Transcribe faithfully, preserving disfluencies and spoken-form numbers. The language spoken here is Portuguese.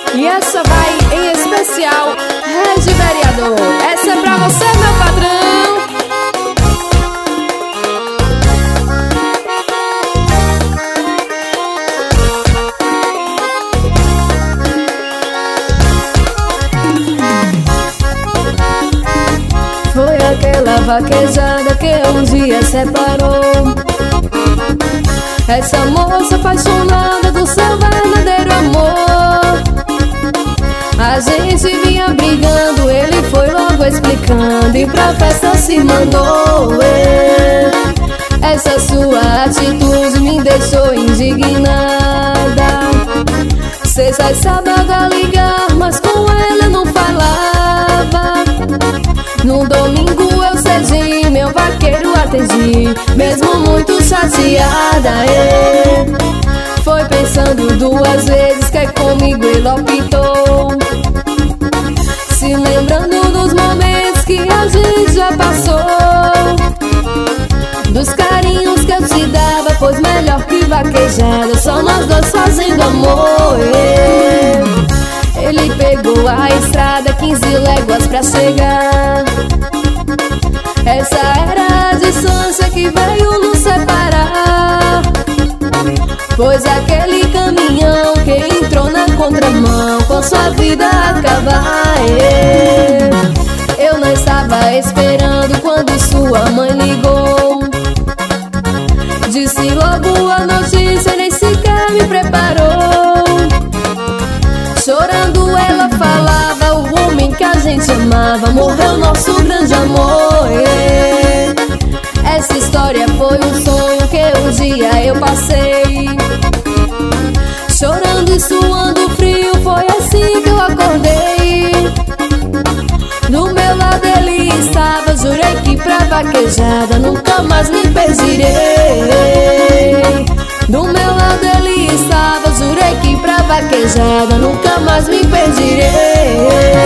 E essa vai em especial, Regi Vereador. Essa é pra você, meu patrão. Foi aquela vaquejada que um dia separou essa moça apaixonada do seu verdadeiro amor. A gente vinha brigando, ele foi logo explicando e pra festa se mandou. é. Essa sua atitude me deixou indignada. Sexta e sábado a ligar, mas com ela não falava. No domingo eu cedi, meu vaqueiro atendi, mesmo muito chateada. é. Foi pensando duas vezes que comigo ele optou, se lembrando dos momentos que a gente já passou, dos carinhos que eu te dava, pois melhor que vaquejada, só nós dois fazendo amor. é. Ele pegou a estrada, quinze léguas pra chegar. Essa era a distância que veio nos separar, pois aquele caminhão que entrou na contramão, com sua vida acabar. é. Eu não estava esperando quando sua mãe ligou, disse logo a notícia, nem sequer me preparou. Chorando ela falava, o homem que a gente amava morreu, nosso grande amor. é. Essa história foi um sonho que um dia eu passei, chorando e suando frio, foi assim que eu acordei. Do meu lado ele estava, jurei que pra vaquejada nunca mais me perdirei. Do meu lado ele estava, jurei que pra vaquejada nunca mais me perdirei.